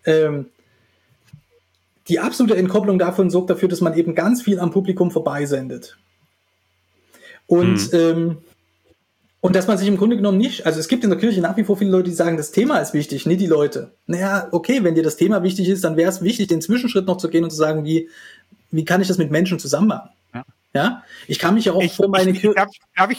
Die absolute Entkopplung davon sorgt dafür, dass man eben ganz viel am Publikum vorbeisendet. Und dass man sich im Grunde genommen nicht, also es gibt in der Kirche nach wie vor viele Leute, die sagen, das Thema ist wichtig, nicht die Leute. Naja, okay, wenn dir das Thema wichtig ist, dann wäre es wichtig, den Zwischenschritt noch zu gehen und zu sagen, wie kann ich das mit Menschen zusammen machen? Ja, ich kann mich ja auch vor meine Kirche.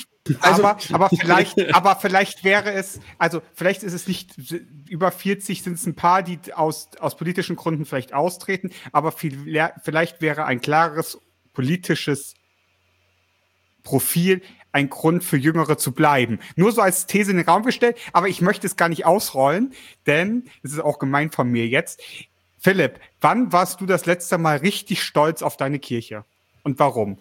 Aber vielleicht wäre es, also vielleicht ist es nicht über 40, sind es ein paar, die aus politischen Gründen vielleicht austreten, aber vielleicht wäre ein klares politisches Profil ein Grund für Jüngere zu bleiben. Nur so als These in den Raum gestellt, aber ich möchte es gar nicht ausrollen, denn es ist auch gemein von mir jetzt. Philipp, wann warst du das letzte Mal richtig stolz auf deine Kirche? Und warum?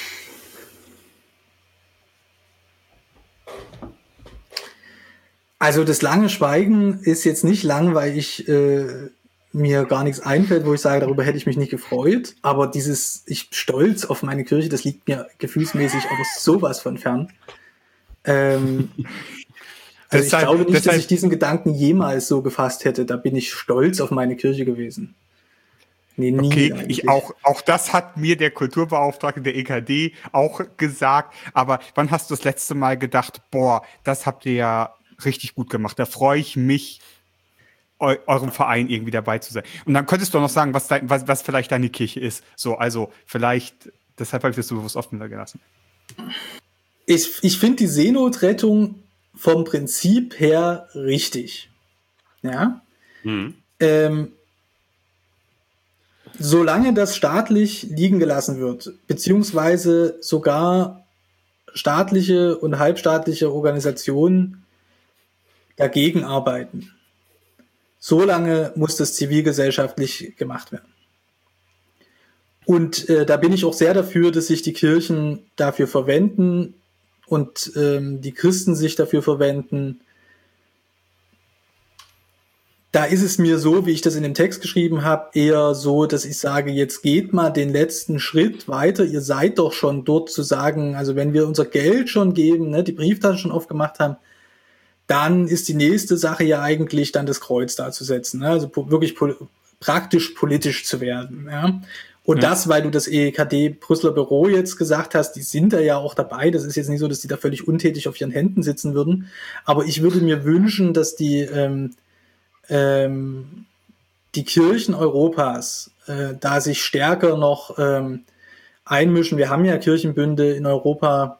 Also das lange Schweigen ist jetzt nicht lang, weil mir gar nichts einfällt, wo ich sage, darüber hätte ich mich nicht gefreut. Aber ich stolz auf meine Kirche, das liegt mir gefühlsmäßig aber sowas von fern. Also ich glaube nicht, dass ich diesen Gedanken jemals so gefasst hätte. Da bin ich stolz auf meine Kirche gewesen. Nee, nie okay, eigentlich. auch das hat mir der Kulturbeauftragte der EKD auch gesagt. Aber wann hast du das letzte Mal gedacht, boah, das habt ihr ja richtig gut gemacht. Da freue ich mich, eurem Verein irgendwie dabei zu sein. Und dann könntest du auch noch sagen, was vielleicht deine Kirche ist. So, also vielleicht, deshalb habe ich das so bewusst offen gelassen. Ich finde die Seenotrettung vom Prinzip her richtig. Ja. Solange das staatlich liegen gelassen wird, beziehungsweise sogar staatliche und halbstaatliche Organisationen dagegen arbeiten, solange muss das zivilgesellschaftlich gemacht werden. Und da bin ich auch sehr dafür, dass sich die Kirchen dafür verwenden und die Christen sich dafür verwenden. Da ist es mir so, wie ich das in dem Text geschrieben habe, eher so, dass ich sage, jetzt geht mal den letzten Schritt weiter. Ihr seid doch schon dort zu sagen, also wenn wir unser Geld schon geben, ne, die Brieftasche schon aufgemacht haben, dann ist die nächste Sache ja eigentlich dann das Kreuz da zu setzen, ne? Also wirklich praktisch politisch zu werden. Ja? Und das, weil du das EKD Brüsseler Büro jetzt gesagt hast, die sind da ja auch dabei. Das ist jetzt nicht so, dass die da völlig untätig auf ihren Händen sitzen würden. Aber ich würde mir wünschen, dass die die Kirchen Europas da sich stärker noch einmischen. Wir haben ja Kirchenbünde in Europa,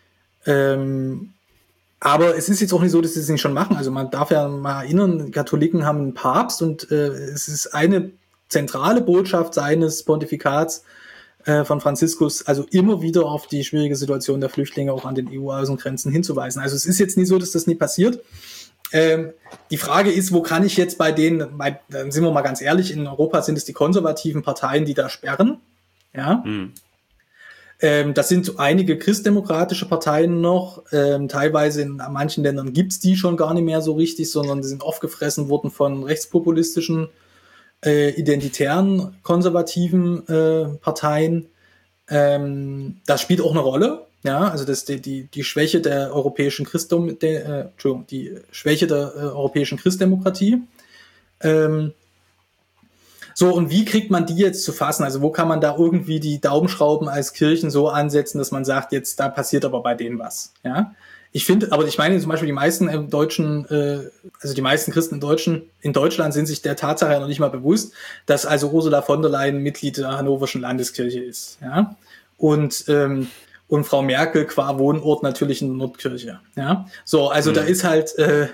aber es ist jetzt auch nicht so, dass sie es nicht schon machen. Also man darf ja mal erinnern, Katholiken haben einen Papst und es ist eine zentrale Botschaft seines Pontifikats von Franziskus, also immer wieder auf die schwierige Situation der Flüchtlinge auch an den EU-Außengrenzen hinzuweisen. Also es ist jetzt nicht so, dass das nie passiert. Die Frage ist, wo kann ich jetzt dann sind wir mal ganz ehrlich, in Europa sind es die konservativen Parteien, die da sperren. Ja. Das sind so einige christdemokratische Parteien noch. Teilweise in manchen Ländern gibt's die schon gar nicht mehr so richtig, sondern die sind aufgefressen worden von rechtspopulistischen, identitären, konservativen Parteien. Das spielt auch eine Rolle. Ja, also die Schwäche der europäischen europäischen Christdemokratie. So, und wie kriegt man die jetzt zu fassen? Also wo kann man da irgendwie die Daumenschrauben als Kirchen so ansetzen, dass man sagt, jetzt da passiert aber bei denen was? Ja, ich meine zum Beispiel die meisten Deutschen, also die meisten Christen in Deutschland sind sich der Tatsache noch nicht mal bewusst, dass also Ursula von der Leyen Mitglied der Hannoverschen Landeskirche ist. Ja, und Frau Merkel qua Wohnort natürlich in der Nordkirche. Ja, so, also da ist halt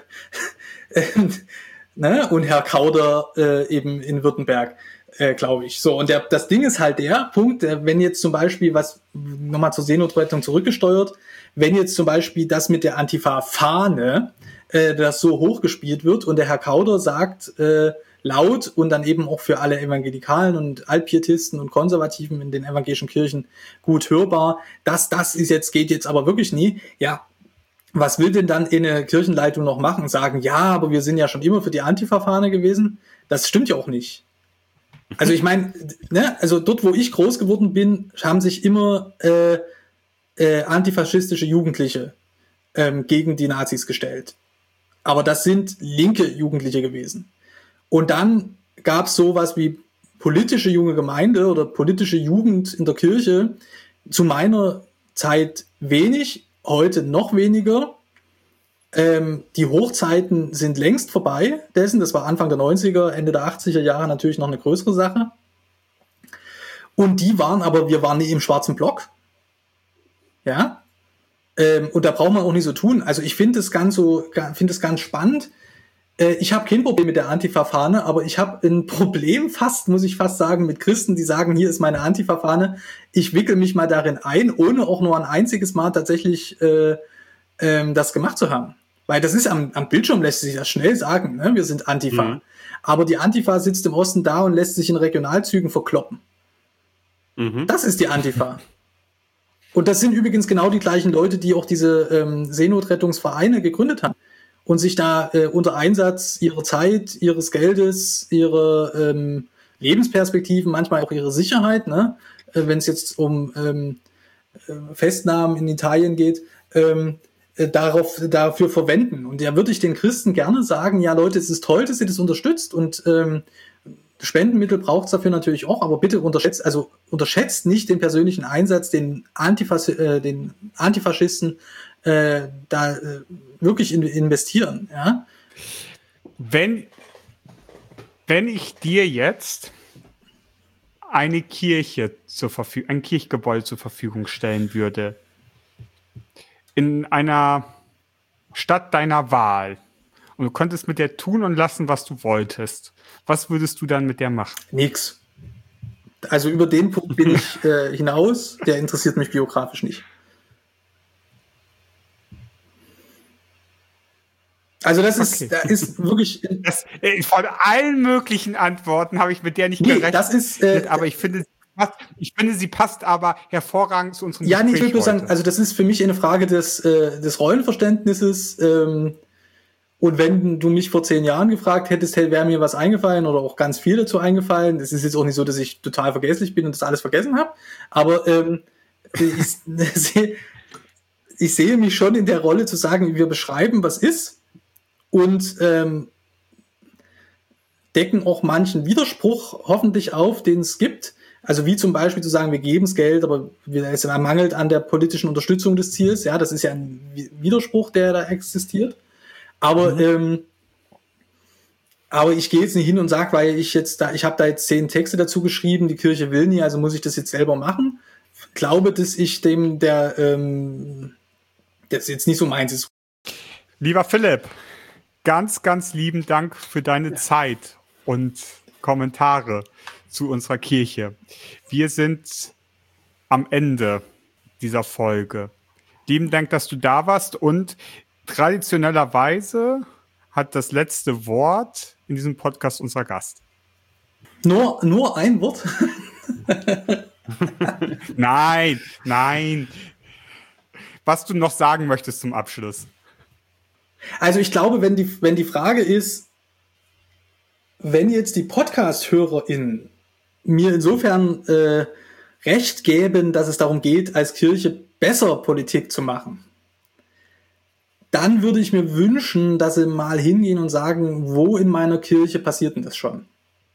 ne? Und Herr Kauder eben in Württemberg, glaube ich. So, und das Ding ist halt der Punkt, wenn jetzt zum Beispiel, was nochmal zur Seenotrettung zurückgesteuert, wenn jetzt zum Beispiel das mit der Antifa-Fahne, das so hochgespielt wird und der Herr Kauder sagt laut und dann eben auch für alle Evangelikalen und Altpietisten und Konservativen in den evangelischen Kirchen gut hörbar, das geht jetzt aber wirklich nie, ja. Was will denn dann eine Kirchenleitung noch machen? Sagen, ja, aber wir sind ja schon immer für die Antifa-Fahne gewesen. Das stimmt ja auch nicht. Also ich meine, ne, also dort, wo ich groß geworden bin, haben sich immer antifaschistische Jugendliche gegen die Nazis gestellt. Aber das sind linke Jugendliche gewesen. Und dann gab es sowas wie politische junge Gemeinde oder politische Jugend in der Kirche. Zu meiner Zeit wenig, heute noch weniger. Die Hochzeiten sind längst vorbei dessen. Das war Anfang der 90er, Ende der 80er Jahre natürlich noch eine größere Sache. Und wir waren nie im schwarzen Block. Ja. Und da braucht man auch nicht so tun. Also ich finde es ganz spannend. Ich habe kein Problem mit der Antifa-Fahne, aber ich habe ein Problem muss ich fast sagen, mit Christen, die sagen, hier ist meine Antifa-Fahne. Ich wickel mich mal darin ein, ohne auch nur ein einziges Mal tatsächlich das gemacht zu haben. Weil das ist am Bildschirm lässt sich das schnell sagen, ne? Wir sind Antifa. Mhm. Aber die Antifa sitzt im Osten da und lässt sich in Regionalzügen verkloppen. Mhm. Das ist die Antifa. Und das sind übrigens genau die gleichen Leute, die auch diese Seenotrettungsvereine gegründet haben. Und sich da unter Einsatz ihrer Zeit, ihres Geldes, ihrer Lebensperspektiven, manchmal auch ihre Sicherheit, ne? Wenn es jetzt um Festnahmen in Italien geht, dafür verwenden. Und da würde ich den Christen gerne sagen, ja Leute, es ist toll, dass ihr das unterstützt und Spendenmittel braucht es dafür natürlich auch, aber bitte unterschätzt nicht den persönlichen Einsatz, den Antifaschisten wirklich investieren. Ja? Wenn ich dir jetzt eine Kirche ein Kirchgebäude zur Verfügung stellen würde, in einer Stadt deiner Wahl, und du könntest mit der tun und lassen, was du wolltest, was würdest du dann mit der machen? Nix. Also über den Punkt bin ich hinaus, der interessiert mich biografisch nicht. Also da ist wirklich... von allen möglichen Antworten habe ich mit der nicht gerechnet. Das ist, aber ich finde, sie passt aber hervorragend zu unserem Gespräch. Ja, ich will bloß sagen, also das ist für mich eine Frage des Rollenverständnisses. Und wenn du mich vor 10 Jahren gefragt hättest, wäre mir was eingefallen oder auch ganz viel dazu eingefallen. Es ist jetzt auch nicht so, dass ich total vergesslich bin und das alles vergessen habe. Aber ich sehe mich schon in der Rolle zu sagen, wir beschreiben, was ist. Und decken auch manchen Widerspruch hoffentlich auf, den es gibt. Also wie zum Beispiel zu sagen, wir geben es Geld, aber es mangelt an der politischen Unterstützung des Ziels. Ja, das ist ja ein Widerspruch, der da existiert. Aber Aber ich gehe jetzt nicht hin und sage, weil ich habe da jetzt 10 Texte dazu geschrieben, die Kirche will nie, also muss ich das jetzt selber machen. Ich glaube, dass ich das jetzt nicht so meins ist. Lieber Philipp, ganz, ganz lieben Dank für deine Zeit und Kommentare zu unserer Kirche. Wir sind am Ende dieser Folge. Lieben Dank, dass du da warst, und traditionellerweise hat das letzte Wort in diesem Podcast unser Gast. Nur ein Wort? Nein. Was du noch sagen möchtest zum Abschluss? Also ich glaube, wenn die Frage ist, wenn jetzt die Podcast-HörerInnen mir insofern Recht geben, dass es darum geht, als Kirche besser Politik zu machen, dann würde ich mir wünschen, dass sie mal hingehen und sagen, wo in meiner Kirche passiert denn das schon?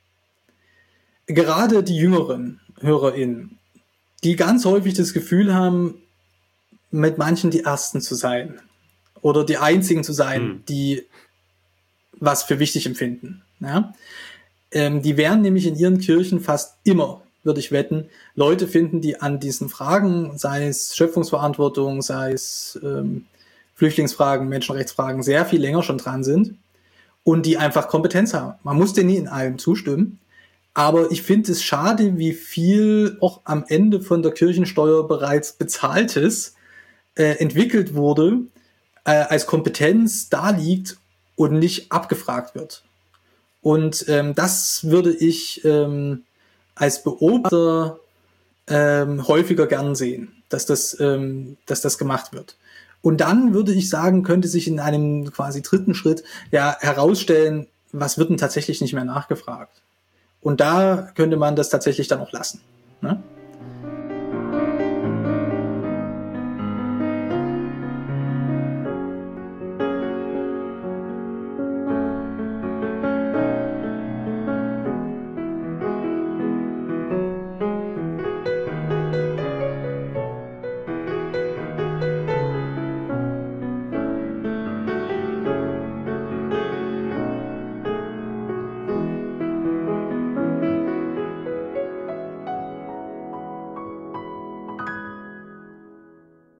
Gerade die jüngeren HörerInnen, die ganz häufig das Gefühl haben, mit manchen die Ersten zu sein oder die Einzigen zu sein, die was für wichtig empfinden. Ja? Die werden nämlich in ihren Kirchen fast immer, würde ich wetten, Leute finden, die an diesen Fragen, sei es Schöpfungsverantwortung, sei es Flüchtlingsfragen, Menschenrechtsfragen, sehr viel länger schon dran sind und die einfach Kompetenz haben. Man muss denen nie in allem zustimmen, aber ich finde es schade, wie viel auch am Ende von der Kirchensteuer bereits Bezahltes entwickelt wurde, als Kompetenz da liegt und nicht abgefragt wird. Und das würde ich als Beobachter häufiger gern sehen, dass das gemacht wird. Und dann würde ich sagen, könnte sich in einem quasi dritten Schritt ja herausstellen, was wird denn tatsächlich nicht mehr nachgefragt. Und da könnte man das tatsächlich dann auch lassen. Ne?